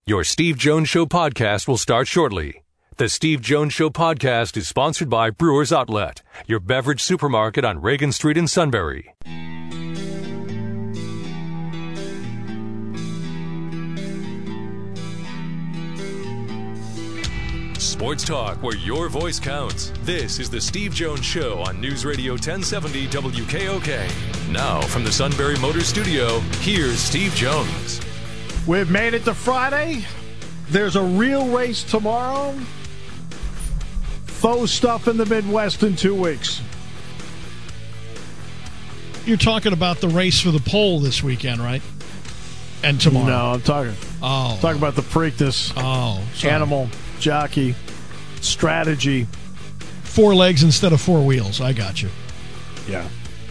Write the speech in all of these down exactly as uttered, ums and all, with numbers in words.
Your Steve Jones Show podcast will start shortly. The Steve Jones Show podcast is sponsored by Brewers Outlet, your beverage supermarket on Reagan Street in Sunbury. Sports talk where your voice counts. This is the Steve Jones Show on News Radio ten seventy W K O K. Now from the Sunbury Motors Studio, here's Steve Jones. We've made it to Friday. There's a real race tomorrow. Faux stuff in the Midwest in two weeks. You're talking about the race for the pole this weekend, right? And tomorrow. No, I'm talking. Oh, I'm talking about the Preakness. Oh, sorry. Animal, jockey, strategy. Four legs instead of four wheels. I got you. Yeah.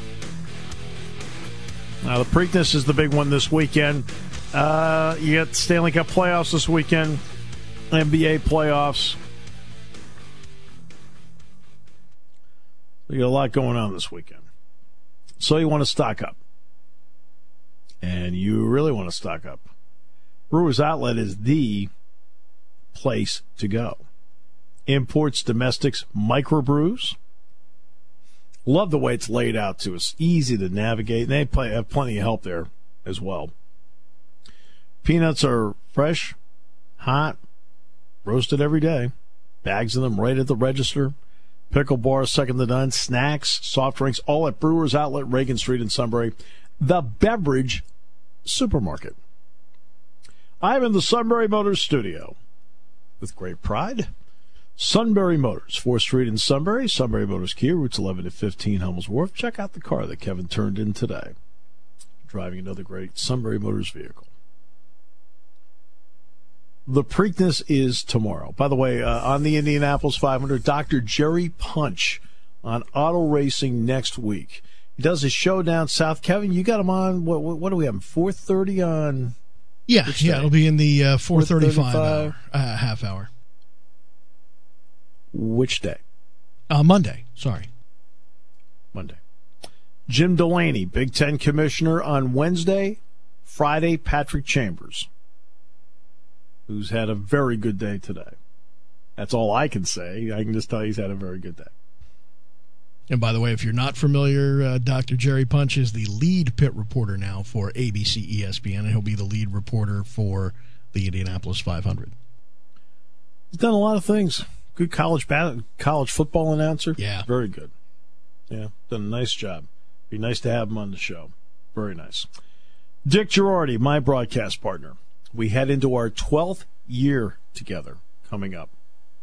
Now, the Preakness is the big one this weekend. Uh, you got Stanley Cup playoffs this weekend, N B A playoffs. You got a lot going on this weekend. So you want to stock up. And you really want to stock up. Brewers Outlet is the place to go. Imports, domestics, microbrews. Love the way it's laid out, too. It's easy to navigate. And they play, have plenty of help there as well. Peanuts are fresh, hot, roasted every day. Bags of them right at the register. Pickle bars, second to none. Snacks, soft drinks, all at Brewers Outlet, Reagan Street in Sunbury. The beverage supermarket. I'm in the Sunbury Motors studio with great pride. Sunbury Motors, fourth Street in Sunbury. Sunbury Motors Kia, routes eleven to fifteen, Hummels Wharf. Check out the car that Kevin turned in today. Driving another great Sunbury Motors vehicle. The Preakness is tomorrow. By the way, uh, on the Indianapolis five hundred, Doctor Jerry Punch on auto racing next week. He does his show down south. Kevin, you got him on, what, what, what do we have, four thirty on? Yeah, yeah, it'll be in the uh, four thirty-five hour, uh, half hour. Which day? Uh, Monday, sorry. Monday. Jim Delaney, Big Ten Commissioner on Wednesday. Friday, Patrick Chambers, who's had a very good day today. That's all I can say. I can just tell you he's had a very good day. And by the way, if you're not familiar, uh, Doctor Jerry Punch is the lead pit reporter now for A B C E S P N, and he'll be the lead reporter for the Indianapolis five hundred. He's done a lot of things. Good college bat- college football announcer. Yeah. Very good. Yeah, done a nice job. Be nice to have him on the show. Very nice. Dick Girardi, my broadcast partner. We head into our twelfth year together coming up.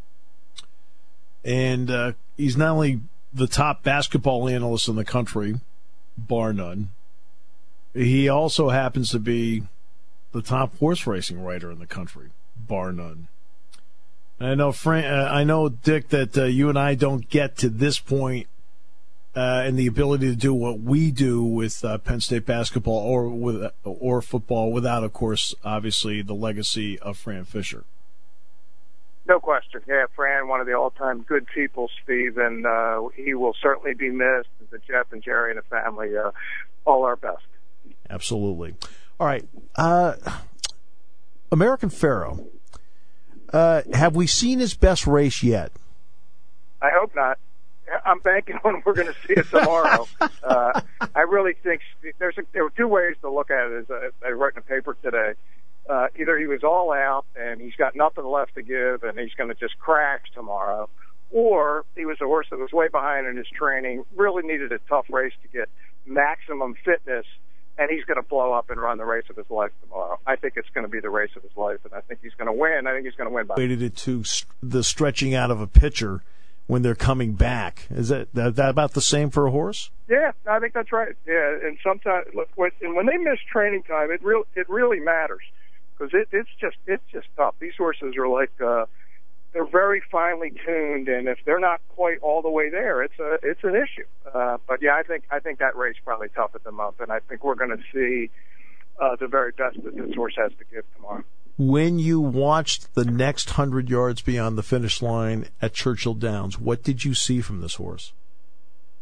And uh, he's not only the top basketball analyst in the country, bar none, he also happens to be the top horse racing writer in the country, bar none. And I know, Frank, uh, I know, Dick, that uh, you and I don't get to this point uh, in the ability to do what we do with uh, Penn State basketball or with or football without, of course, obviously the legacy of Fran Fisher. No question. Yeah, Fran, one of the all-time good people, Steve, and uh, he will certainly be missed. The Jeff and Jerry and the family, uh, all our best. Absolutely. All right. Uh, American Pharoah, uh, have we seen his best race yet? I hope not. I'm banking on we're going to see it tomorrow. uh, I really think there's a, there were two ways to look at it. As I, I wrote in a paper today. Uh, either he was all out and he's got nothing left to give and he's going to just crash tomorrow, or he was a horse that was way behind in his training, really needed a tough race to get maximum fitness, and he's going to blow up and run the race of his life tomorrow. I think it's going to be the race of his life, and I think he's going to win. I think he's going to win by. Related it to the stretching out of a pitcher when they're coming back. Is that, that, that about the same for a horse? Yeah, I think that's right. Yeah, and sometimes look, when, and when they miss training time, it real it really matters. Because it, it's just it's just tough. These horses are like uh, they're very finely tuned, and if they're not quite all the way there, it's a it's an issue. Uh, but yeah, I think I think that race probably toughened them up, and I think we're going to see uh, the very best that this horse has to give tomorrow. When you watched the next hundred yards beyond the finish line at Churchill Downs, what did you see from this horse?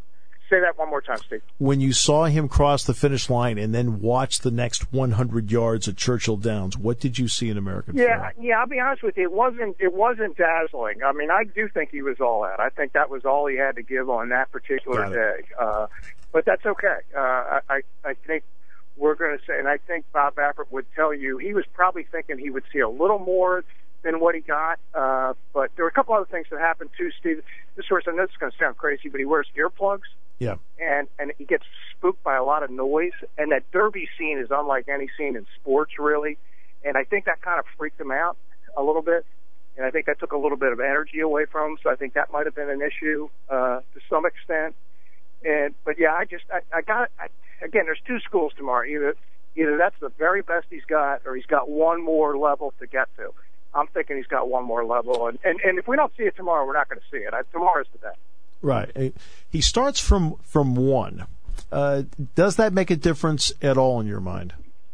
Say that one more time, Steve. When you saw him cross the finish line and then watch the next one hundred yards at Churchill Downs, what did you see in American Yeah, Pharoah? yeah. I'll be honest with you. It wasn't. It wasn't dazzling. I mean, I do think he was all out. I think that was all he had to give on that particular day. Uh, but that's okay. Uh, I, I, I think we're going to say, and I think Bob Baffert would tell you he was probably thinking he would see a little more than what he got. Uh, but there were a couple other things that happened too, Steve. This horse, I know this is going to sound crazy, but he wears earplugs. Yeah. And and he gets spooked by a lot of noise. And that Derby scene is unlike any scene in sports, really. And I think that kind of freaked him out a little bit. And I think that took a little bit of energy away from him. So I think that might have been an issue uh, to some extent. And but yeah, I just I, I got I, again. There's two schools tomorrow. Either either that's the very best he's got, or he's got one more level to get to. I'm thinking he's got one more level. And and, and if we don't see it tomorrow, we're not going to see it. I, tomorrow's the day. Right. He starts from from one. Uh, does that make a difference at all in your mind?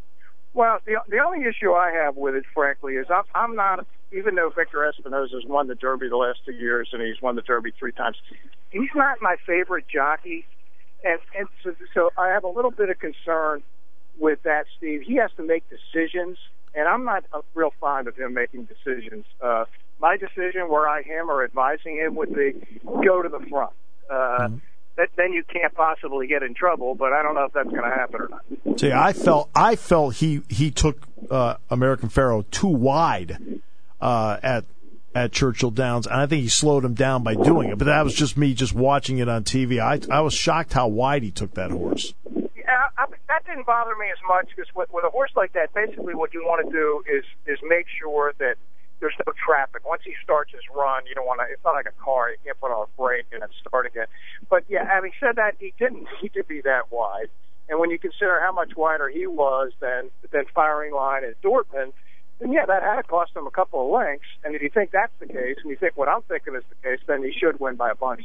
Well, the the only issue I have with it, frankly, is I'm, I'm not, even though Victor Espinosa's won the Derby the last two years and he's won the Derby three times, he's not my favorite jockey. And, and so, so I have a little bit of concern with that, Steve. He has to make decisions, and I'm not uh, real fond of him making decisions. Uh, my decision, were I him or advising him, would be go to the front. Uh, mm-hmm. that, then you can't possibly get in trouble, but I don't know if that's going to happen or not. See, I felt I felt he he took uh, American Pharoah too wide uh, at at Churchill Downs, and I think he slowed him down by doing it. But that was just me just watching it on T V. I I was shocked how wide he took that horse. Yeah, I, that didn't bother me as much because with, with a horse like that, basically what you want to do is is make sure that there's no traffic. Once he starts his run, you don't want to. It's not like a car; you can't put on a brake and then start again. But yeah, having said that, he didn't need to be that wide. And when you consider how much wider he was than than Firing Line and Dortmund, then yeah, that had cost him a couple of lengths. And if you think that's the case, and you think what I'm thinking is the case, then he should win by a bunch.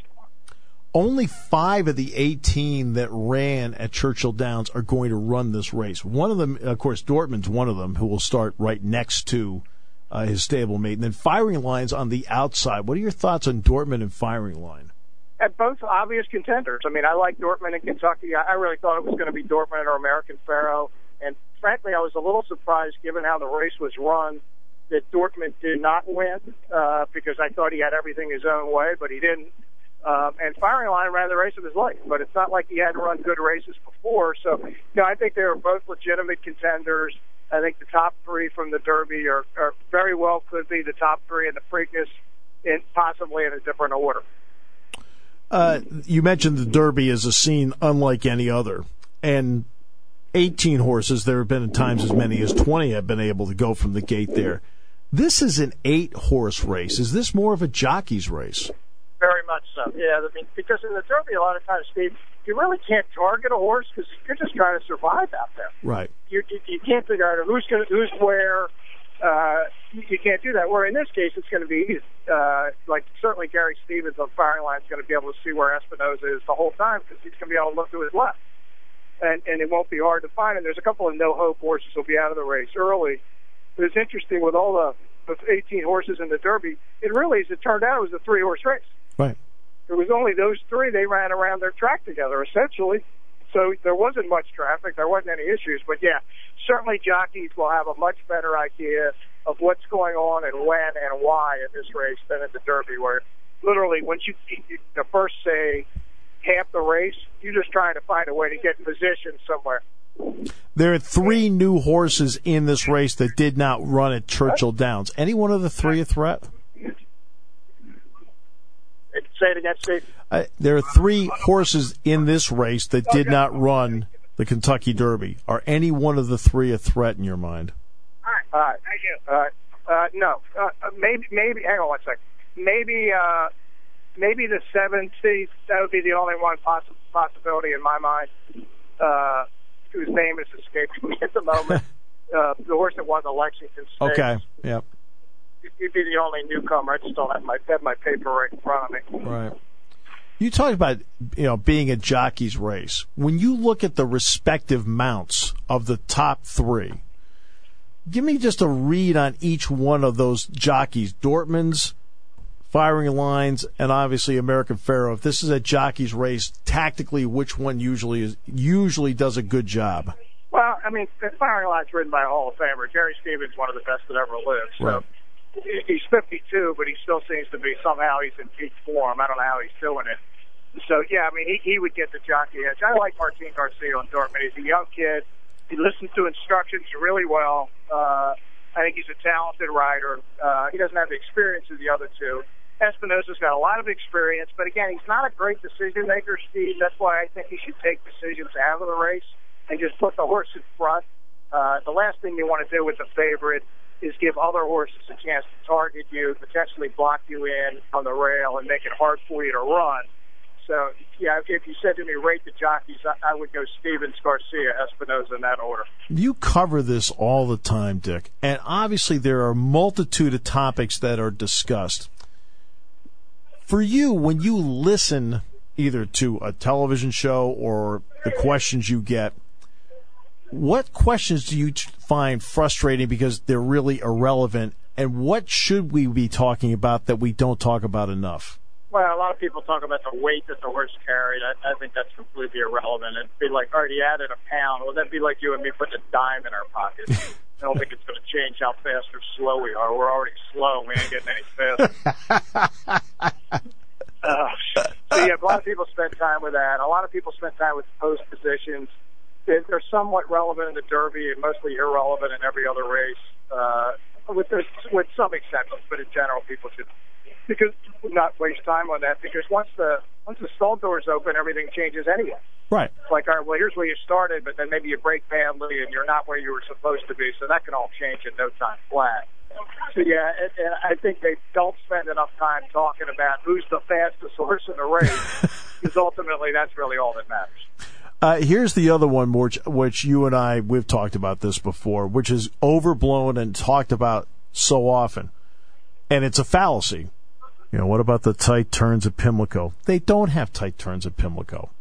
Only five of the eighteen that ran at Churchill Downs are going to run this race. One of them, of course, Dortmund's one of them, who will start right next to uh, his stablemate. And then Firing Line's on the outside. What are your thoughts on Dortmund and Firing Line? At both obvious contenders. I mean, I like Dortmund in Kentucky. I really thought it was going to be Dortmund or American Pharoah. And frankly, I was a little surprised, given how the race was run, that Dortmund did not win, uh, because I thought he had everything his own way, but he didn't. Um, and Firing Line ran the race of his life, but it's not like he hadn't run good races before. So, you know, I think they were both legitimate contenders. I think the top three from the Derby are, are very well could be the top three in the Preakness, in possibly in a different order. Uh, you mentioned the Derby as a scene unlike any other, and eighteen horses, there have been times as many as twenty have been able to go from the gate there. This is an eight-horse race. Is this more of a jockey's race? Very much so, yeah. I mean, because in the Derby, a lot of times, Steve, you really can't target a horse because you're just trying to survive out there. Right. You you, you can't figure out who's going who's where. Uh, you, you can't do that. Where in this case, it's going to be easy. Uh, like certainly Gary Stevens on Firing Line is going to be able to see where Espinosa is the whole time because he's going to be able to look to his left, and and it won't be hard to find. And there's a couple of no hope horses who'll be out of the race early. But it's interesting with all the, the eighteen horses in the Derby. It really, as it turned out, it was a three horse race. Right. It was only those three. They ran around their track together, essentially. So there wasn't much traffic. There wasn't any issues. But, yeah, certainly jockeys will have a much better idea of what's going on and when and why in this race than in the Derby, where literally once you, you the first, say, half the race, you're just trying to find a way to get in position somewhere. There are three new horses in this race that did not run at Churchill Downs. Any one of the three a threat? Say it again, Steve. Uh, there are three horses in this race that did not run the Kentucky Derby. Are any one of the three a threat in your mind? All right. All right. Thank you. All right. Uh, no. Uh, maybe. Maybe. Hang on one second. Maybe. Uh, maybe the seven. See, that would be the only one poss- possibility in my mind. Uh, whose name is escaping me at the moment. uh, the horse that won the Lexington Stakes. Okay. Yep. You'd be the only newcomer. I just don't have my have my paper right in front of me. Right. You talked about, you know, being a jockey's race. When you look at the respective mounts of the top three, give me just a read on each one of those jockeys. Dortmund's, firing lines, and obviously American Pharoah. If this is a jockey's race, tactically, which one usually is usually does a good job? Well, I mean, the firing line's ridden by a Hall of Famer. Jerry Stevens, one of the best that ever lived. So Right. he's fifty-two, but he still seems to be somehow he's in peak form. I don't know how he's doing it. So yeah, I mean, he he would get the jockey edge. I like Martin Garcia on Dortmund. He's a young kid. He listens to instructions really well. Uh, I think he's a talented rider. Uh, he doesn't have the experience of the other two. Espinosa's got a lot of experience, but again, he's not a great decision maker, Steve. That's why I think he should take decisions out of the race and just put the horse in front. Uh, the last thing you want to do with the favorite is give other horses a chance to target you, potentially block you in on the rail, and make it hard for you to run. So, yeah, if you said to me, rate the jockeys, I would go Stevens, Garcia, Espinosa in that order. You cover this all the time, Dick, and obviously there are a multitude of topics that are discussed. For you, when you listen either to a television show or the questions you get, what questions do you find frustrating because they're really irrelevant, and what should we be talking about that we don't talk about enough? Well, a lot of people talk about the weight that the horse carried. I, I think that's completely irrelevant. It'd be like, all right, he added a pound. Well, that'd be like you and me putting a dime in our pocket. I don't think it's going to change how fast or slow we are. We're already slow. We ain't getting any faster. uh, so, yeah, a lot of people spend time with that. A lot of people spend time with post positions. They're, they're somewhat relevant in the Derby and mostly irrelevant in every other race, uh, with, with some exceptions. But in general, people should because not waste time on that, because once the once the stall doors open, everything changes anyway. Right. It's like, all right, well, here's where you started, but then maybe you break badly and you're not where you were supposed to be, so that can all change in no time flat. So, yeah, and, and I think they don't spend enough time talking about who's the fastest horse in the race, because ultimately that's really all that matters. Uh, here's the other one, which, which you and I, we've talked about this before, which is overblown and talked about so often, and it's a fallacy. You know, what about the tight turns at Pimlico? They don't have tight turns at Pimlico.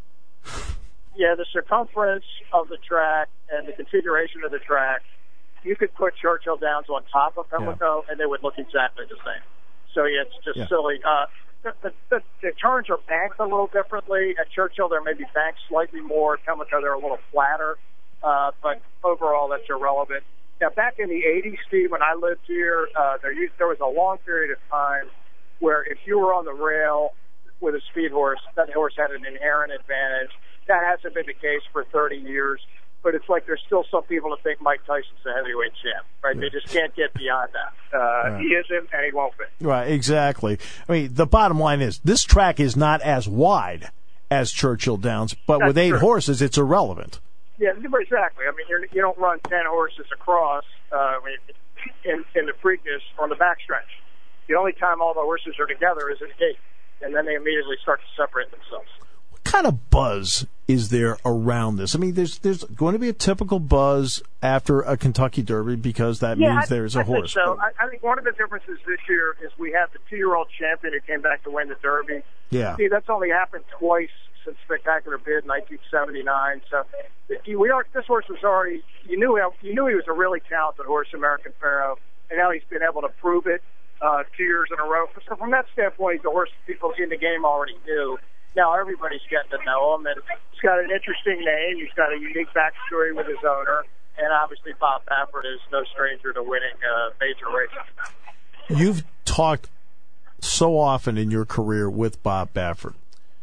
Yeah, the circumference of the track and the configuration of the track, you could put Churchill Downs on top of Pimlico, yeah. and they would look exactly the same. So, yeah, it's just yeah. silly. Uh, the, the, the, the turns are banked a little differently. At Churchill, they're maybe banked slightly more. At Pimlico, they're a little flatter. Uh, but overall, that's irrelevant. Now, back in the eighties, Steve, when I lived here, uh, there, used, there was a long period of time where if you were on the rail with a speed horse, that horse had an inherent advantage. That hasn't been the case for thirty years, but it's like there's still some people that think Mike Tyson's a heavyweight champ, right? Yeah. They just can't get beyond that. Uh, right. He isn't, and he won't be. Right, exactly. I mean, the bottom line is this track is not as wide as Churchill Downs, but That's with eight true. horses, it's irrelevant. Yeah, exactly. I mean, you're, you don't run ten horses across uh, in, in the Preakness on the backstretch. The only time all the horses are together is at the gate, and then they immediately start to separate themselves. What kind of buzz is there around this? I mean, there's there's going to be a typical buzz after a Kentucky Derby because that yeah, means I, there's a I horse. Think so. I, I think one of the differences this year is we have the two-year-old champion who came back to win the Derby. Yeah. See, that's only happened twice since Spectacular Bid in nineteen seventy-nine. So we are. This horse was already. You knew you knew he was a really talented horse, American Pharoah, and now he's been able to prove it. Uh, two years in a row. So from that standpoint, he's a horse people in the game already knew. Now everybody's getting to know him, and he's got an interesting name. He's got a unique backstory with his owner, and obviously Bob Baffert is no stranger to winning uh, major races. You've talked so often in your career with Bob Baffert.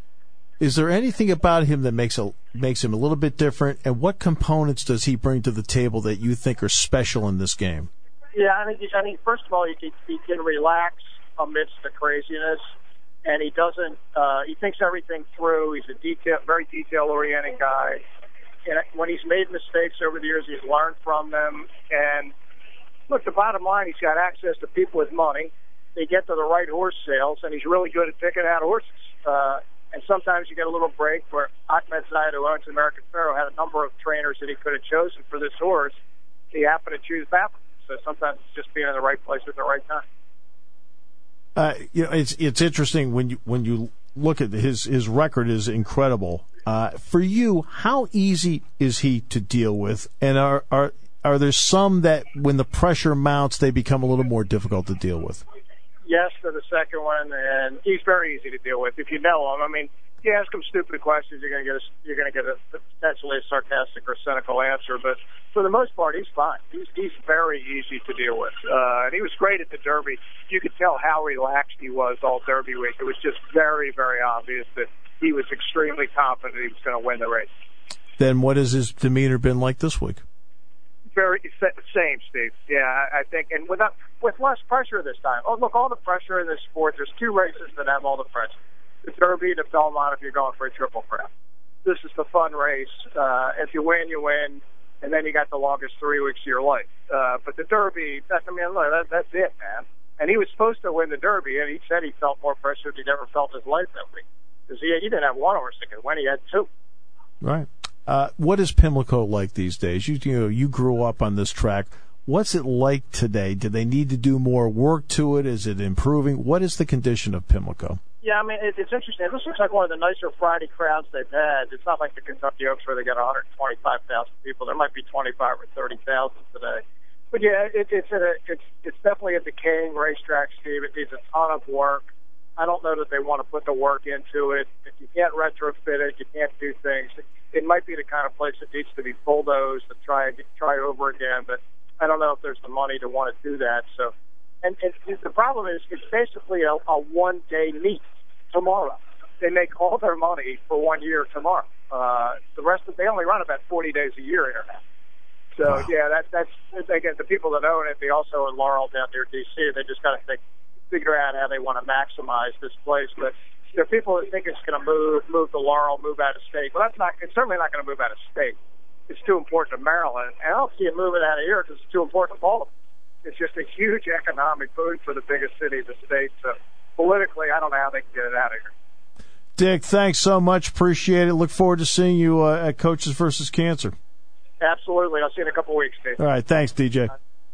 Is there anything about him that makes a makes him a little bit different, and what components does he bring to the table that you think are special in this game? Yeah, I think, I think first of all, he can, he can relax amidst the craziness, and he doesn't, uh, he thinks everything through. He's a detail, very detail-oriented guy. And when he's made mistakes over the years, he's learned from them. And look, the bottom line, he's got access to people with money. They get to the right horse sales, and he's really good at picking out horses. Uh, and sometimes you get a little break where Ahmed Zayed, who owns American Pharoah, had a number of trainers that he could have chosen for this horse. He happened to choose Baffert. So sometimes it's just being in the right place at the right time. Uh, you know, it's it's interesting when you when you look at his his record is incredible. Uh, for you, how easy is he to deal with? And are are are there some that when the pressure mounts, they become a little more difficult to deal with? yes to the second one, and he's very easy to deal with if you know him. I mean, you ask him stupid questions, you're going to get a, you're going to get a potentially a sarcastic or cynical answer. But for the most part, he's fine. He's he's very easy to deal with, uh, and he was great at the Derby. You could tell how relaxed he was all Derby week. It was just very, very obvious that he was extremely confident he was going to win the race. Then what has his demeanor been like this week? Very same, Steve. Yeah, I think, and without with less pressure this time. Oh, look, all the pressure in this sport. There's two races that have all the pressure: the Derby, the Belmont. If you're going for a triple crown, this is the fun race. Uh, if you win, you win, and then you got the longest three weeks of your life. Uh, but the Derby, that, I mean, look, that, that's it, man. And he was supposed to win the Derby, and he said he felt more pressure than he'd ever felt in his life that week because he, he didn't have one horse that could win; he had two. Right. Uh, what is Pimlico like these days? You, you know, you grew up on this track. What's it like today? Do they need to do more work to it? Is it improving? What is the condition of Pimlico? Yeah, I mean, it, it's interesting. This looks like one of the nicer Friday crowds they've had. It's not like the Kentucky Oaks where they got one hundred twenty-five thousand people. There might be twenty-five or thirty thousand today. But yeah, it, it's a, it's it's definitely a decaying racetrack, Steve. It needs a ton of work. I don't know that they want to put the work into it. If you can't retrofit it, you can't do things. It might be the kind of place that needs to be bulldozed and try try over again. But I don't know if there's the money to want to do that. So, and, and the problem is, it's basically a, a one day meet tomorrow. They make all their money for one year tomorrow. Uh, the rest of they only run about forty days a year here now. So wow. yeah, that, that's again the people that own it. They also own Laurel down near D C. They just got to think. figure out how they want to maximize this place. But there are people that think it's going to move, move to Laurel, move out of state. Well, that's not. It's certainly not going to move out of state. It's too important to Maryland, and I don't see it moving out of here because it's too important to Baltimore. It's just a huge economic boon for the biggest city of the state. So politically, I don't know how they can get it out of here. Dick, thanks so much. Appreciate it. Look forward to seeing you uh, at Coaches versus Cancer. Absolutely. I'll see you in a couple of weeks, Steve. All right. Thanks, D J.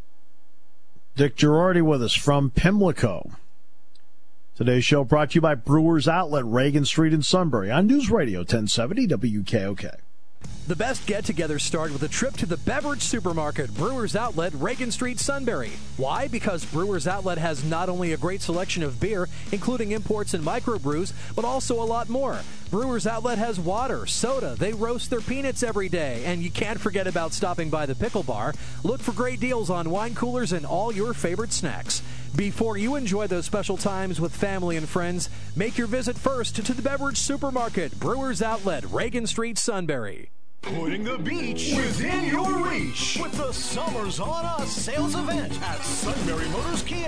Dick Girardi with us from Pimlico. Today's show brought to you by Brewers Outlet, Reagan Street in Sunbury, on News Radio ten seventy W K O K. The best get-togethers start with a trip to the beverage supermarket, Brewers Outlet, Reagan Street, Sunbury. Why? Because Brewers Outlet has not only a great selection of beer, including imports and microbrews, but also a lot more. Brewers Outlet has water, soda, they roast their peanuts every day, and you can't forget about stopping by the Pickle Bar. Look for great deals on wine coolers and all your favorite snacks. Before you enjoy those special times with family and friends, make your visit first to the beverage supermarket, Brewers Outlet, Reagan Street, Sunbury. Putting the beach within your reach with the Summers on Us sales event at Sunbury Motors Kia.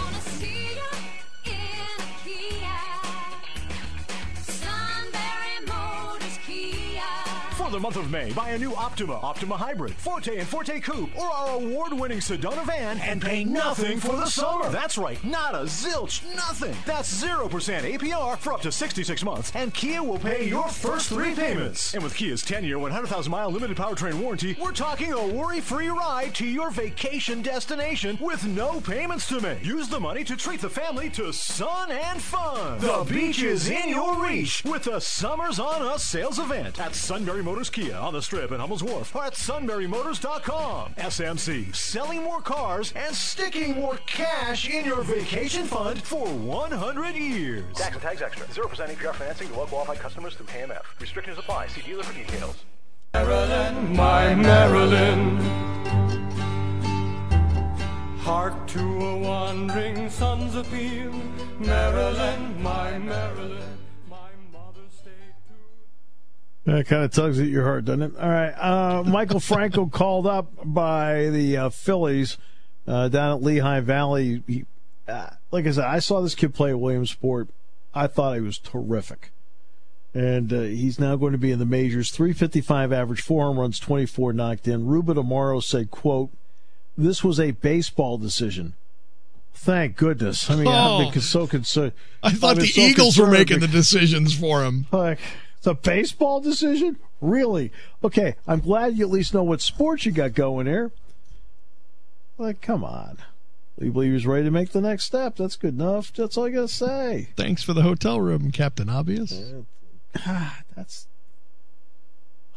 For the month of May, buy a new Optima, Optima Hybrid, Forte and Forte Coupe, or our award-winning Sedona van and pay nothing for the summer. That's right, not a zilch, nothing. That's zero percent A P R for up to sixty-six months, and Kia will pay your first three payments. And with Kia's ten-year, one hundred thousand mile limited powertrain warranty, we're talking a worry-free ride to your vacation destination with no payments to make. Use the money to treat the family to sun and fun. The beach is in your reach with the Summers on Us sales event at Sunbury Motors Kia on the Strip at Hummel's Wharf or at sunbury motors dot com. S M C, selling more cars and sticking more cash in your vacation fund for one hundred years. Tax and tags extra. zero percent A P R financing to well-qualified customers through K M F. Restrictions apply. See dealer for details. Maryland, my Maryland, heart to a wandering sun's appeal. Maryland, my Maryland. That kind of tugs at your heart, doesn't it? All right. Uh, Michael Franco called up by the uh, Phillies uh, down at Lehigh Valley. He, uh, like I said, I saw this kid play at Williamsport. I thought he was terrific. And uh, he's now going to be in the majors. three fifty-five average, four home runs, twenty-four knocked in. Ruben Amaro said, quote, "This was a baseball decision." Thank goodness. I mean, oh, I've been so concerned. I thought the so Eagles were making the decisions for him. Like, it's a baseball decision? Really? Okay, I'm glad you at least know what sports you got going here. Like, come on. You believe he was ready to make the next step. That's good enough. That's all I got to say. Thanks for the hotel room, Captain Obvious. Uh, that's...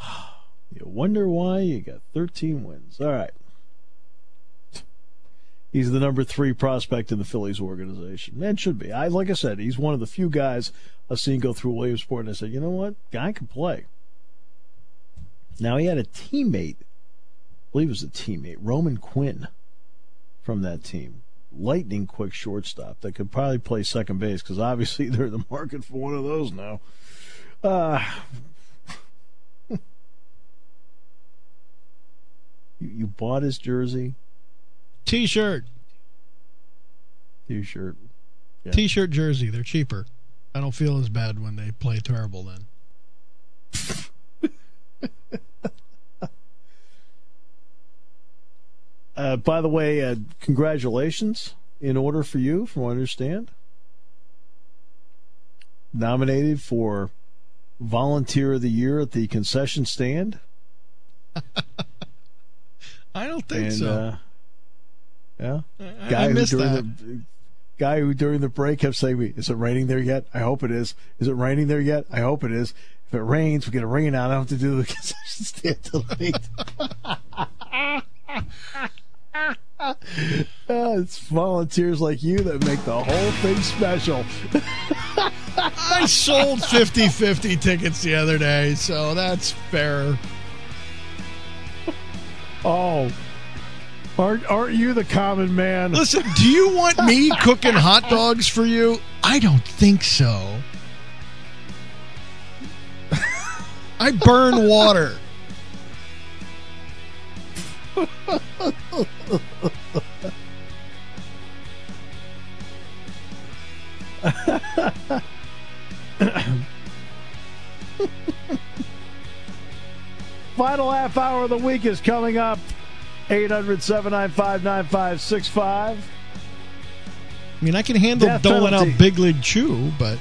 You wonder why you got thirteen wins. All right. he's the number three prospect in the Phillies organization. And should be. I like I said, he's one of the few guys I've seen go through Williamsport, and I said, you know what? Guy can play. Now, he had a teammate, I believe it was a teammate, Roman Quinn, from that team. Lightning quick shortstop that could probably play second base, because obviously they're in the market for one of those now. Uh, you, you bought his jersey? T-shirt. T-shirt. Yeah. T-shirt jersey. They're cheaper. I don't feel as bad when they play terrible then. uh, by the way, uh, congratulations in order for you, from what I understand. Nominated for Volunteer of the Year at the concession stand. I don't think and, so. Uh, yeah, I, guy I who missed during that. the guy who during the break kept saying, "Me, is it raining there yet? I hope it is. Is it raining there yet? I hope it is. If it rains, we get a rain out. I don't have to do the concession stand till late." Uh, it's volunteers like you that make the whole thing special. I sold fifty-fifty tickets the other day, so that's fair. Oh, aren't, aren't you the common man? Listen, do you want me cooking hot dogs for you? I don't think so. I burn water. Final half hour of the week is coming up. eight hundred, seven nine five, nine five six five. I mean, I can handle Death doling penalty. out Big League Chew, but...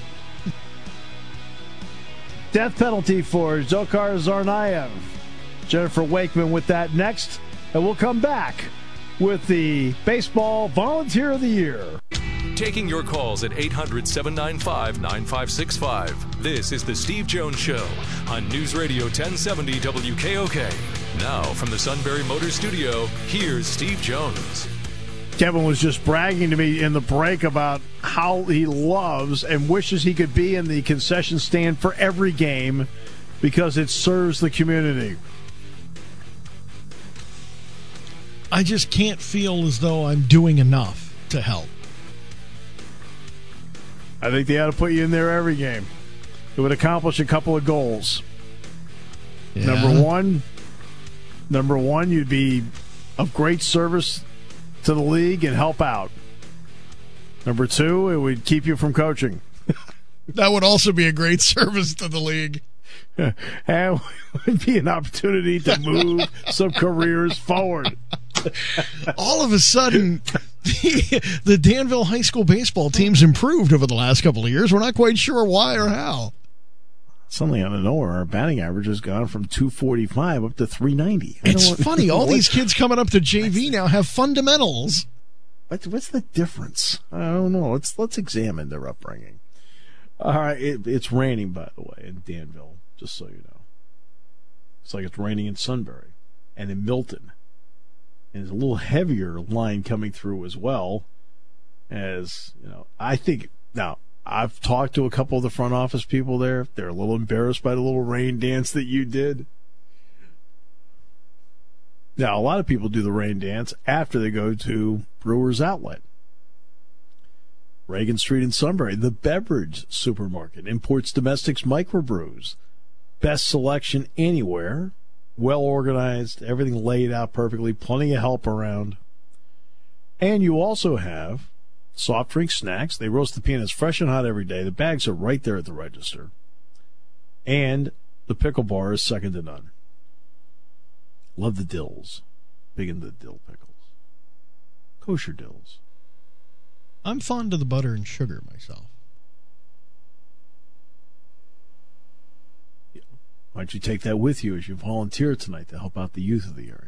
Death penalty for Dzhokhar Tsarnaev. Jennifer Wakeman with that next. And we'll come back with the Baseball Volunteer of the Year. Taking your calls at eight hundred, seven nine five, nine five six five. This is the Steve Jones Show on News Radio ten seventy W K O K. Now from the Sunbury Motor Studio, here's Steve Jones. Kevin was just bragging to me in the break about how he loves and wishes he could be in the concession stand for every game because it serves the community. I just can't feel as though I'm doing enough to help. I think they ought to put you in there every game. It would accomplish a couple of goals. Yeah. Number one, number one, you'd be of great service to the league and help out. Number two, it would keep you from coaching. That would also be a great service to the league. And it would be an opportunity to move some careers forward. All of a sudden, the, the Danville High School baseball team's improved over the last couple of years. We're not quite sure why or how. Suddenly, out of nowhere, our batting average has gone from two forty-five up to three ninety. I It's don't- funny. All these kids coming up to J V now have fundamentals. What's, what's the difference? I don't know. Let's let's examine their upbringing. All right, it, it's raining, by the way, in Danville, just so you know. It's like it's raining in Sunbury and in Milton. And there's a little heavier line coming through as well. As, you know, I think, now, I've talked to a couple of the front office people there. They're a little embarrassed by the little rain dance that you did. Now, a lot of people do the rain dance after they go to Brewers Outlet. Reagan Street in Sunbury, the beverage supermarket, imports domestics microbrews. Best selection anywhere. Well organized, everything laid out perfectly, plenty of help around. And you also have soft drink snacks. They roast the peanuts fresh and hot every day. The bags are right there at the register. And the pickle bar is second to none. Love the dills. Big into the dill pickles. Kosher dills. I'm fond of the butter and sugar myself. Why don't you take that with you as you volunteer tonight to help out the youth of the area?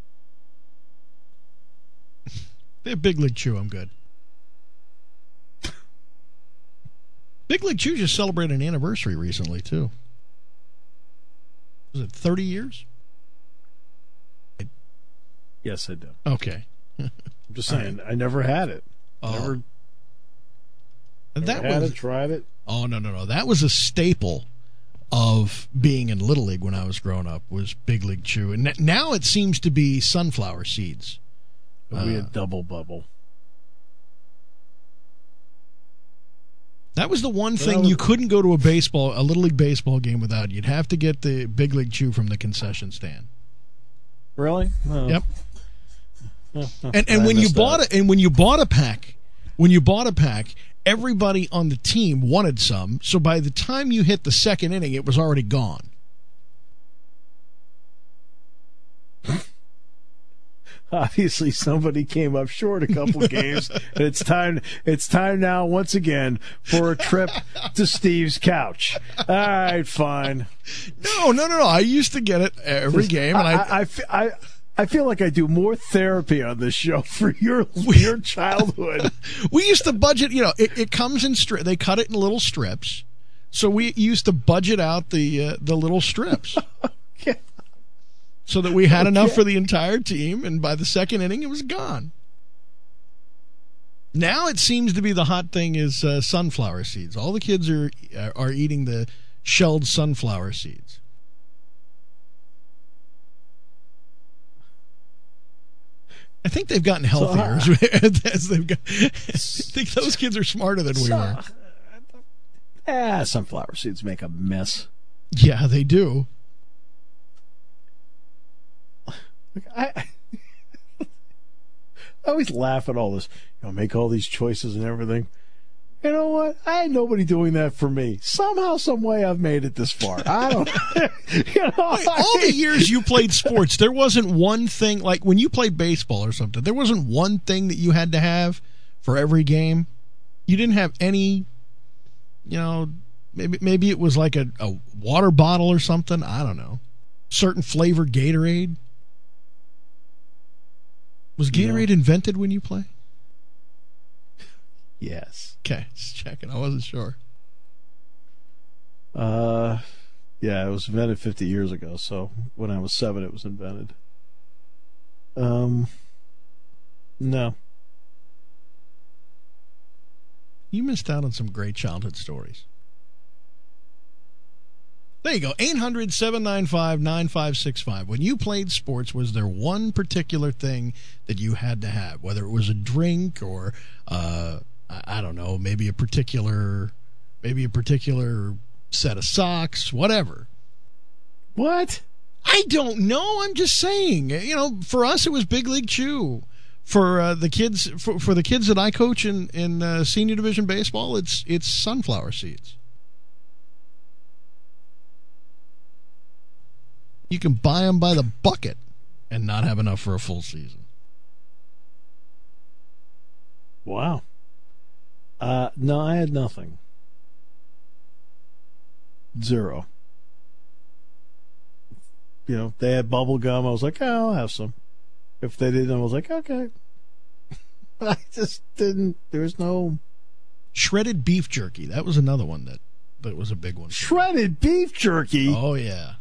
They have Big League Chew. I'm good. Big League Chew just celebrated an anniversary recently, too. Was it thirty years? Yes, I do. Okay. I'm just saying, I never had it. Oh. Never, that never had was it, tried it. Oh no no no! That was a staple of being in Little League when I was growing up. Was Big League Chew, and now it seems to be sunflower seeds. We Uh, had Double Bubble. That was the one Well, thing that was- you couldn't go to a baseball, a Little League baseball game without. You'd have to get the Big League Chew from the concession stand. Really? No. Yep. Oh, oh, And and I when you missed bought that. it, and when you bought a pack, when you bought a pack, everybody on the team wanted some. So by the time you hit the second inning, it was already gone. Obviously, somebody came up short a couple games, and it's time. It's time now, once again, for a trip to Steve's couch. All right, fine. No, no, no, no. I used to get it every game, and I, I, I, fe- I, I feel like I do more therapy on this show for your for your childhood. we used to budget. You know, it, it comes in stri- They cut it in little strips, so we used to budget out the uh, the little strips. Okay. So that we had enough Okay. for the entire team, and by the second inning, it was gone. Now it seems to be the hot thing is uh, sunflower seeds. All the kids are are eating the shelled sunflower seeds. I think they've gotten healthier So, as, as they've got. I think those kids are smarter than we So- were. Ah, sunflower seeds make a mess. Yeah, they do. Like, I, I always laugh at all this. You know, make all these choices and everything. You know what? I had nobody doing that for me. Somehow, some way, I've made it this far. I don't. you know, All the years you played sports, there wasn't one thing, like when you played baseball or something, there wasn't one thing that you had to have for every game. You didn't have any, you know, maybe maybe it was like a, a water bottle or something. I don't know. Certain flavored Gatorade. Was Gatorade No. invented when you play? Yes. Okay, just checking. I wasn't sure. Uh, yeah, it was invented fifty years ago. So when I was seven, it was invented. Um, no. You missed out on some great childhood stories. There you go. eight hundred, seven nine five, nine five six five. When you played sports, was there one particular thing that you had to have? Whether it was a drink or, uh, I, I don't know, maybe a particular, maybe a particular set of socks, whatever. What? I don't know. I'm just saying. You know, for us, it was Big League Chew. For uh, the kids, for, for the kids that I coach in in uh, senior division baseball, it's it's sunflower seeds. You can buy them by the bucket and not have enough for a full season. Wow. Uh, no, I had nothing. Zero. You know, they had bubble gum. I was like, oh, I'll have some. If they didn't, I was like, okay. I just didn't. There was no Shredded beef jerky. That was another one that, that was a big one. shredded beef jerky. Oh, yeah.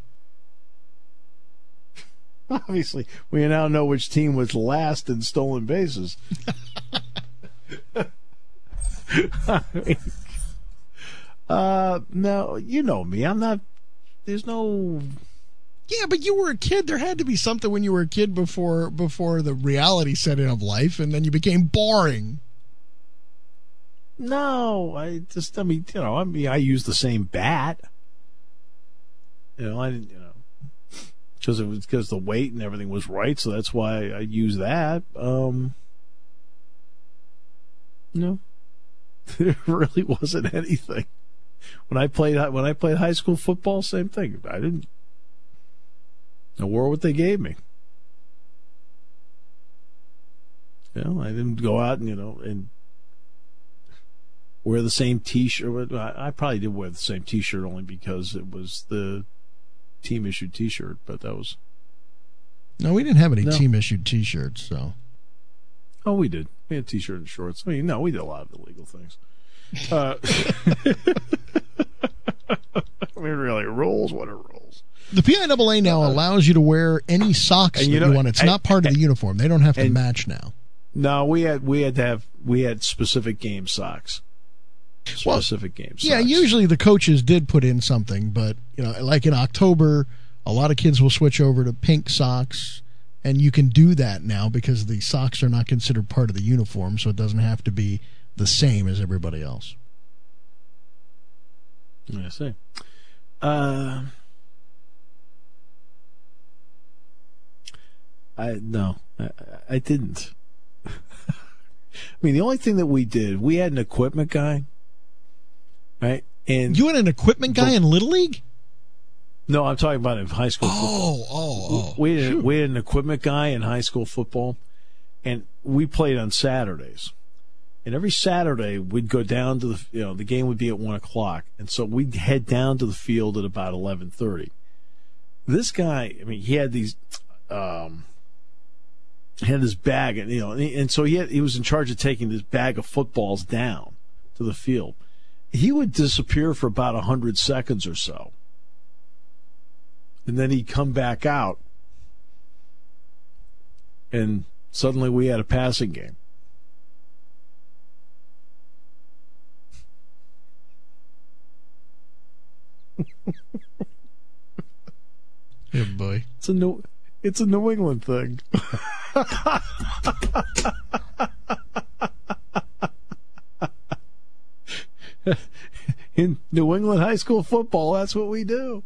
Obviously, we now know which team was last in stolen bases. I mean, uh, no, you know me. I'm not. There's no. Yeah, but you were a kid. There had to be something when you were a kid before before the reality set in of life, and then you became boring. No, I just. I mean, you know. I mean, I use the same bat. You know, I didn't. You know, because it was because the weight and everything was right, so that's why I use that. Um, no, there really wasn't anything. When I played when I played high school football, same thing. I didn't. I wore what they gave me. You know, I didn't go out and you know and wear the same T-shirt. I, I probably did wear the same T-shirt only because it was the team issued T-shirt, but that was. No, we didn't have any No. team issued T-shirts, so. Oh, we did. We had T-shirt and shorts. I mean, no, we did a lot of illegal things. Uh, I mean, really, rules. What are rules? The P I A A now allows you to wear any socks And that you you, know- want. It's and- not part of the uniform. They don't have to and- match now. No, we had we had to have we had specific game socks. Specific well, game socks. Yeah, usually the coaches did put in something, but you know, like in October, a lot of kids will switch over to pink socks, and you can do that now because the socks are not considered part of the uniform, so it doesn't have to be the same as everybody else. I see. Uh, I no, I, I didn't. I mean, the only thing that we did, we had an equipment guy, right? And you had an equipment guy in Little League? No, I'm talking about in high school oh, football. Oh, oh, we had, we had an equipment guy in high school football, and we played on Saturdays. And every Saturday, we'd go down to the, you know, the game would be at one o'clock. And so we'd head down to the field at about eleven thirty. This guy, I mean, he had these, um, he had this bag, and, you know, and, and so he had, he was in charge of taking this bag of footballs down to the field. He would disappear for about a hundred seconds or so. And then he'd come back out, and suddenly we had a passing game. Yeah, boy. It's a New, it's a New England thing. In New England high school football, that's what we do.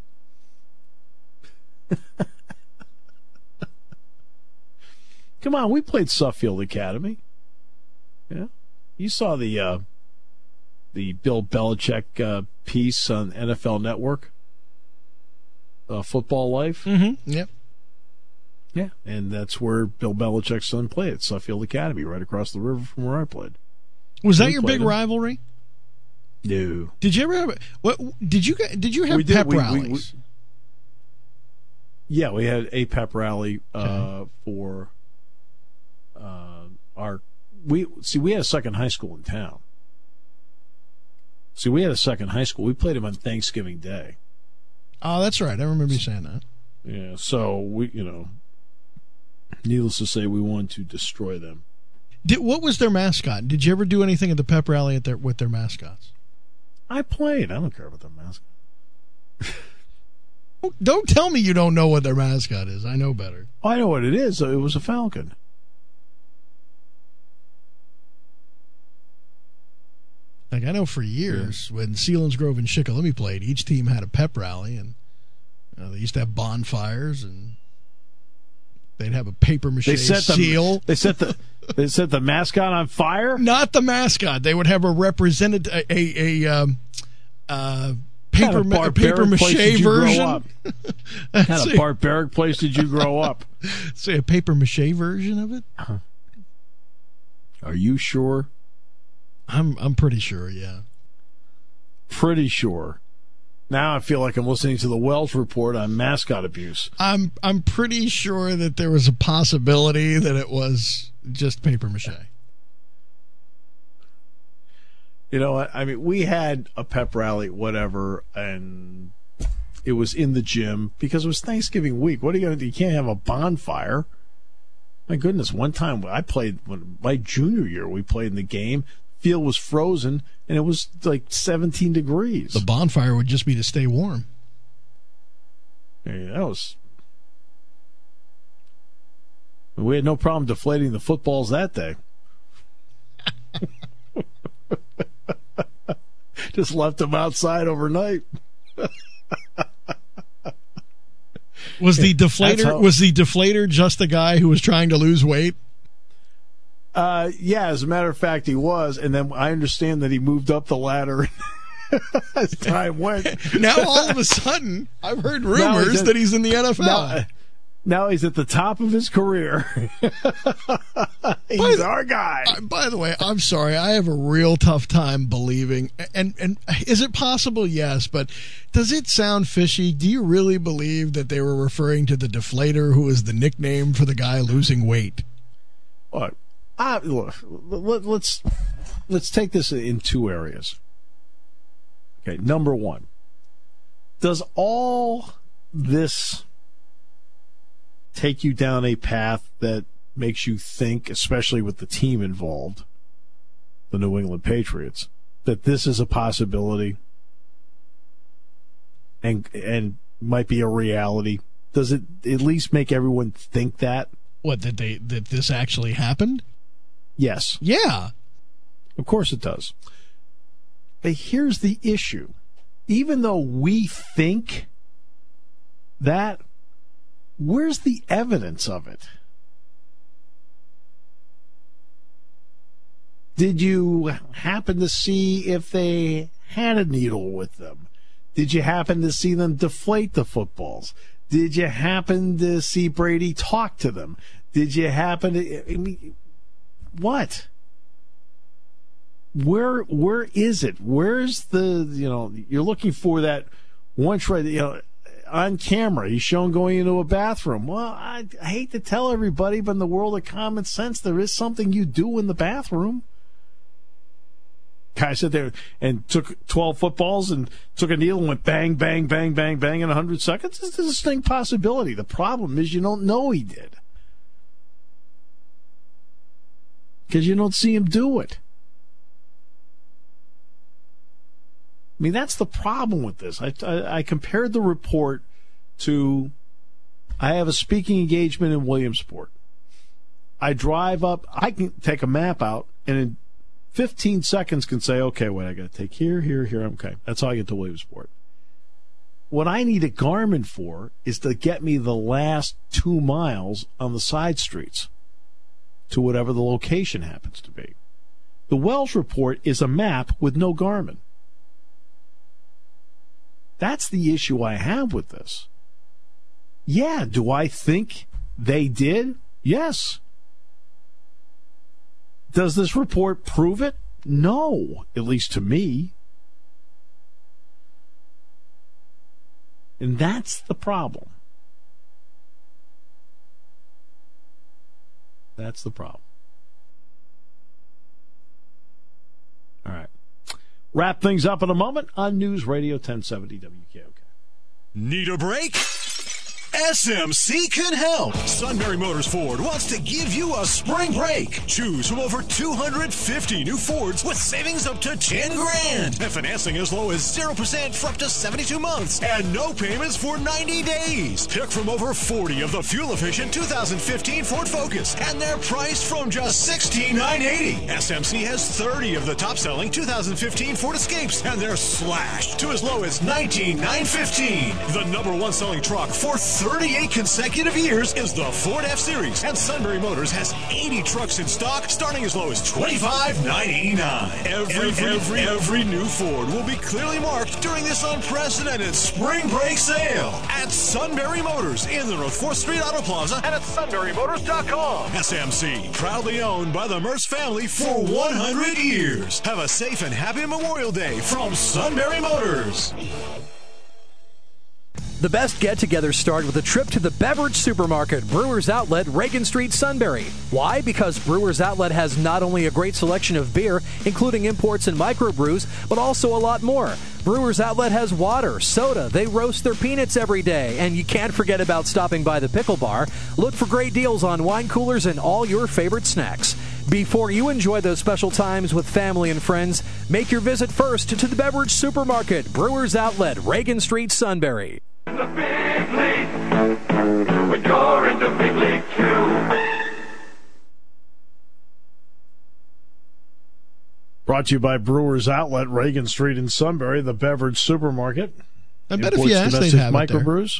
Come on, we played Suffield Academy. Yeah, you saw the uh, the Bill Belichick uh, piece on N F L Network, uh, Football Life. Mm-hmm. Yep. Yeah, and that's where Bill Belichick's son played at Suffield Academy, right across the river from where I played. Was that we your big him. rivalry? No. Did you ever have? What did you did you have we did, pep we, rallies? We, we, yeah, we had a pep rally uh, okay. for uh, our. We see we had a second high school in town. See, we had a second high school. We played them on Thanksgiving Day. Oh, that's right. I remember you saying that. Yeah, so we, you know, needless to say, we wanted to destroy them. Did, what was their mascot? Did you ever do anything at the pep rally at their, with their mascots? I played. I don't care about their mascot. Don't tell me you don't know what their mascot is. I know better. Oh, I know what it is. It was a falcon. Like, I know for years yeah. when Selinsgrove and Shikellamy played, each team had a pep rally, and you know, they used to have bonfires, and they'd have a paper mache they set seal. The, they set the they set the mascot on fire. Not the mascot. They would have a represented a a, a um, uh, paper kind of ma- paper mache version. What kind of barbaric place did you grow up? Say a paper mache version of it. Uh-huh. Are you sure? I'm I'm pretty sure, yeah. Pretty sure. Now I feel like I'm listening to the Wells Report on mascot abuse. I'm I'm pretty sure that there was a possibility that it was just paper mache. You know what? I mean, we had a pep rally, whatever, and it was in the gym because it was Thanksgiving week. What are you going to do? You can't have a bonfire. My goodness, one time I played, when, my junior year, we played in the game. Field was frozen, and it was like seventeen degrees. The bonfire would just be to stay warm. Yeah, that was. We had no problem deflating the footballs that day. Just left them outside overnight. Was the deflator how, was the deflator just the guy who was trying to lose weight? Uh, yeah, as a matter of fact, he was, and then I understand that he moved up the ladder as time went. Now all of a sudden, I've heard rumors he's at, that he's in the N F L. Now, now he's at the top of his career. He's by, our guy. Uh, by the way, I'm sorry, I have a real tough time believing. And and is it possible? Yes, but does it sound fishy? Do you really believe that they were referring to the deflator, who was the nickname for the guy losing weight? What? Uh, look, let, let's let's take this in two areas. Okay, number one, does all this take you down a path that makes you think, especially with the team involved, the New England Patriots, that this is a possibility and and might be a reality? Does it at least make everyone think that? What, that they that this actually happened? Yes. Yeah. Of course it does. But here's the issue. Even though we think that, where's the evidence of it? Did you happen to see if they had a needle with them? Did you happen to see them deflate the footballs? Did you happen to see Brady talk to them? Did you happen to... I mean, what? Where where is it? Where's the, you know, you're looking for that one try, you know, on camera, he's shown going into a bathroom. Well, I, I hate to tell everybody, but in the world of common sense, there is something you do in the bathroom. Guy sat there and took twelve footballs and took a needle and went bang, bang, bang, bang, bang in one hundred seconds. This is a distinct possibility. The problem is you don't know he did. Because you don't see him do it. I mean, that's the problem with this. I, I, I compared the report to, I have a speaking engagement in Williamsport. I drive up, I can take a map out, and in fifteen seconds can say, okay, wait, I got to take here, here, here. Okay, that's how I get to Williamsport. What I need a Garmin for is to get me the last two miles on the side streets to whatever the location happens to be. The Welsh report is a map with no Garmin. That's the issue I have with this. Yeah, do I think they did? Yes. Does this report prove it? No, at least to me. And that's the problem. That's the problem. All right. Wrap things up in a moment on News Radio ten seventy W K O K. Need a break? S M C can help. Sunbury Motors Ford wants to give you a spring break. Choose from over two hundred fifty new Fords with savings up to ten grand and financing as low as zero percent for up to seventy-two months and no payments for ninety days. Pick from over forty of the fuel-efficient two thousand fifteen Ford Focus, and they're priced from just sixteen thousand nine hundred eighty dollars. S M C has thirty of the top-selling two thousand fifteen Ford Escapes, and they're slashed to as low as nineteen thousand nine hundred fifteen dollars. The number one selling truck for thirty-eight consecutive years is the Ford F-Series, and Sunbury Motors has eighty trucks in stock starting as low as twenty-five thousand nine hundred eighty-nine dollars. Every, every, every, every new Ford will be clearly marked during this unprecedented spring break sale at Sunbury Motors in the North fourth Street Auto Plaza and at sunbury motors dot com. S M C, proudly owned by the Merce family for one hundred years. Have a safe and happy Memorial Day from Sunbury Motors. The best get-togethers start with a trip to the beverage supermarket, Brewers Outlet, Reagan Street, Sunbury. Why? Because Brewers Outlet has not only a great selection of beer, including imports and microbrews, but also a lot more. Brewers Outlet has water, soda, they roast their peanuts every day, and you can't forget about stopping by the pickle bar. Look for great deals on wine coolers and all your favorite snacks. Before you enjoy those special times with family and friends, make your visit first to the beverage supermarket, Brewers Outlet, Reagan Street, Sunbury. The big league, when you're in the big league too. Brought to you by Brewers Outlet, Reagan Street in Sunbury, the beverage supermarket. I bet if you asked, they'd have it there. Microbrews.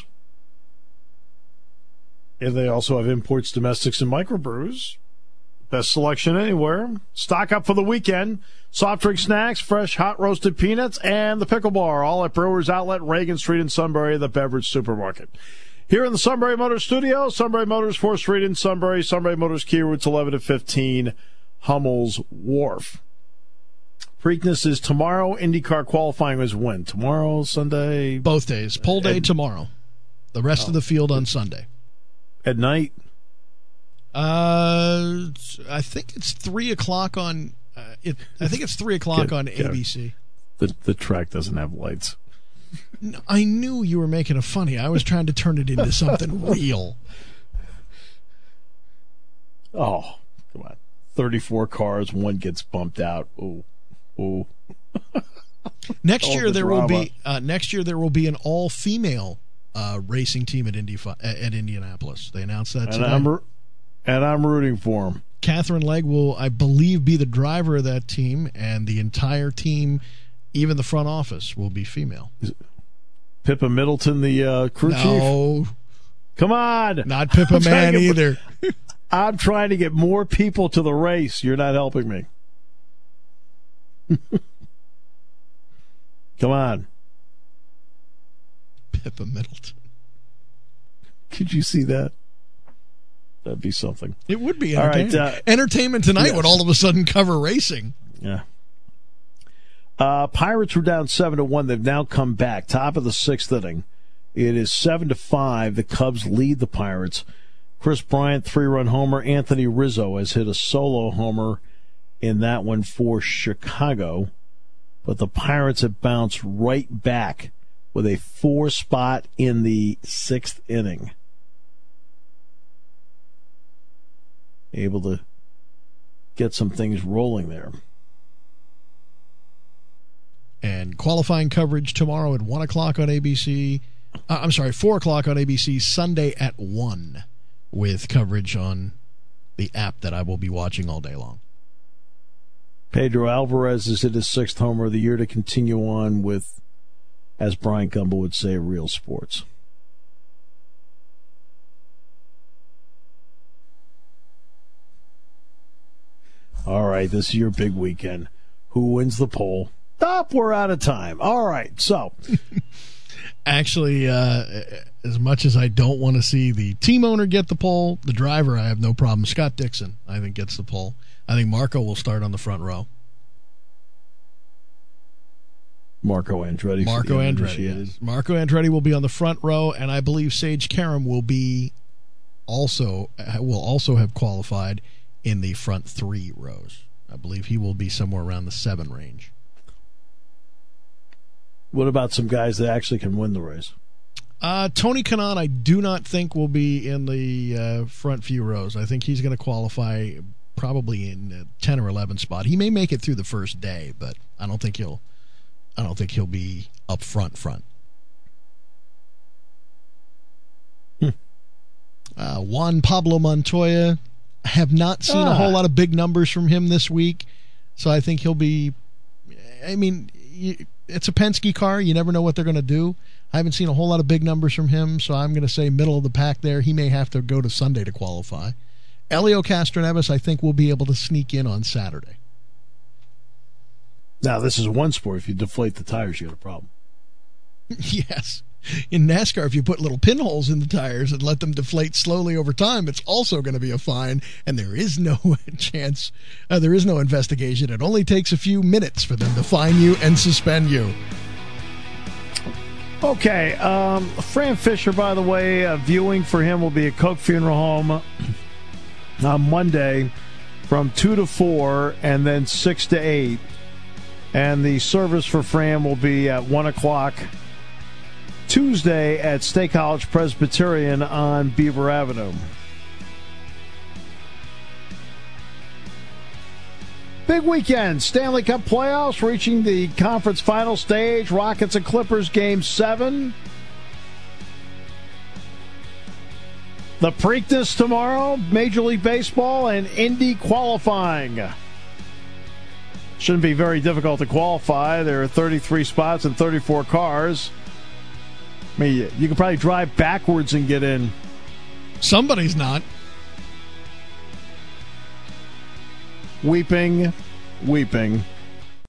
And they also have imports, domestics, and microbrews. Best selection anywhere. Stock up for the weekend. Soft drink snacks, fresh hot roasted peanuts, and the pickle bar, all at Brewers Outlet, Reagan Street in Sunbury, the beverage supermarket. Here in the Sunbury Motors studio, Sunbury Motors, fourth Street in Sunbury, Sunbury Motors, Key routes eleven to fifteen, Hummel's Wharf. Preakness is tomorrow. IndyCar qualifying is when? Tomorrow, Sunday? Both days. Pole day and, tomorrow. The rest oh, of the field on Sunday. At night? Uh, I think it's three o'clock on. Uh, it. I think it's three o'clock on A B C. The the track doesn't have lights. No, I knew you were making a funny. I was trying to turn it into something real. Oh, come on. thirty-four cars, one gets bumped out. Ooh. Ooh. Next Oh, year the there drama. will be uh, next year there will be an all-female uh, racing team at Indy at Indianapolis. They announced that today. And I'm, and I'm rooting for them. Catherine Legg will, I believe, be the driver of that team, and the entire team, even the front office, will be female. Pippa Middleton, the uh, crew no, chief? No. Come on. Not Pippa Man get, either. I'm trying to get more people to the race. You're not helping me. Come on. Pippa Middleton. Could you see that? That'd be something. It would be all entertainment. right, uh, Entertainment Tonight yes. would all of a sudden cover racing. Yeah. Uh, Pirates were down seven to one. They've now come back. Top of the sixth inning. It is seven to five. The Cubs lead the Pirates. Chris Bryant, three-run homer. Anthony Rizzo has hit a solo homer in that one for Chicago. But the Pirates have bounced right back with a four spot in the sixth inning. Able to get some things rolling there. And qualifying coverage tomorrow at one o'clock on A B C. Uh, I'm sorry, four o'clock on A B C, Sunday at one, with coverage on the app that I will be watching all day long. Pedro Alvarez has hit his sixth homer of the year to continue on with, as Brian Gumble would say, real sports. All right, this is your big weekend. Who wins the poll? Stop, we're out of time. All right, so. Actually, uh, as much as I don't want to see the team owner get the poll, the driver, I have no problem. Scott Dixon, I think, gets the poll. I think Marco will start on the front row. Marco Andretti. Marco Andretti. Yes. Marco Andretti will be on the front row, and I believe Sage Karam will be also will also have qualified in the front three rows. I believe he will be somewhere around the seven range. What about some guys that actually can win the race? Uh, Tony Kanaan, I do not think will be in the uh, front few rows. I think he's going to qualify probably in a ten or eleven spot. He may make it through the first day, but I don't think he'll. I don't think he'll be up front. Front. Hmm. Uh, Juan Pablo Montoya. I have not seen ah. a whole lot of big numbers from him this week, so I think he'll be. I mean, it's a Penske car. You never know what they're going to do. I haven't seen a whole lot of big numbers from him, so I'm going to say middle of the pack there. He may have to go to Sunday to qualify. Elio Castroneves, I think, will be able to sneak in on Saturday. Now, this is one sport. If you deflate the tires, you got a problem. Yes. In NASCAR, if you put little pinholes in the tires and let them deflate slowly over time, it's also going to be a fine, and there is no chance, uh, there is no investigation. It only takes a few minutes for them to fine you and suspend you. Okay, um, Fran Fisher, by the way, uh, viewing for him will be at Koch Funeral Home on Monday from two to four and then six to eight. And the service for Fran will be at one o'clock Tuesday at State College Presbyterian on Beaver Avenue. Big weekend. Stanley Cup playoffs reaching the conference final stage. Rockets and Clippers game seven. The Preakness tomorrow. Major League Baseball and Indy qualifying. Shouldn't be very difficult to qualify. There are thirty-three spots and thirty-four cars. I mean, you can probably drive backwards and get in. Somebody's not. Weeping, weeping.